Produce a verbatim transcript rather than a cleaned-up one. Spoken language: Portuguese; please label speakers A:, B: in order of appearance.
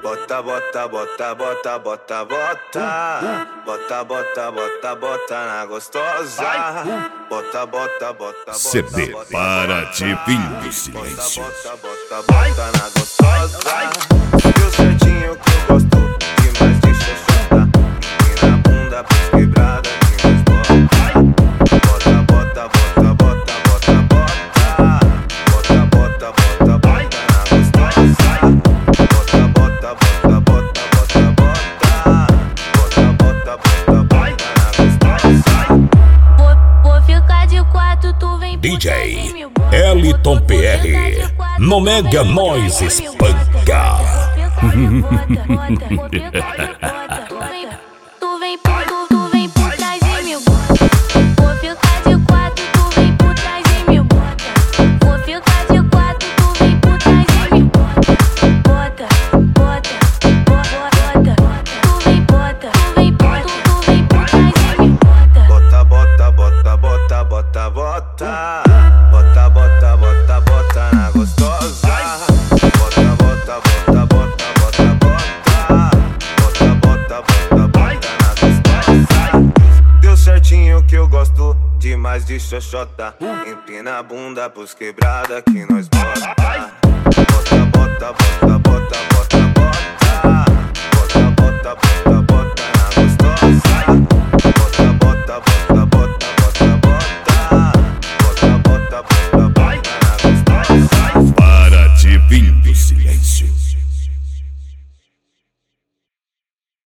A: Bota, bota, bota, bota, bota, bota. Bota, bota, bota, bota na gostosa. Bota, bota, bota,
B: C D
A: bota,
B: para
A: bota,
B: de vinho silêncio.
A: Bota, bota, bota na gostosa. Deu certinho que eu gosto demais de xoxota. E na bunda pros quebrada que nós bota. Bota, bota, bota, bota, bota, bota. Bota, bota, bota, bota na gostosa. Bota, bota, bota, bota, bota, bota. Bota, bota, bota, bota na gostosa.
C: Vou, vou ficar de quatro, tu vem
B: D J Eliton P R no Mega Nós Espanca.
C: Tu vem por, tu, tu vem por trás e me bota. Vou ficar de quatro, tu vem por trás e me bota. Vou ficar de quatro, tu vem por trás e me bota. Bota, bota, bota, bota. Tu vem bota, tu vem bota, tu vem por trás e me bota.
A: Bota, bota, bota, bota, bota, bota. Bota, bota, bota, bota na gostosa. Bota, bota, bota, bota, bota, bota. Bota, bota, bota, bota na gostosa. Deu certinho que eu gosto demais de xoxota. Empina a bunda pros quebrada que nós bota. Bota, bota, bota, bota, bota,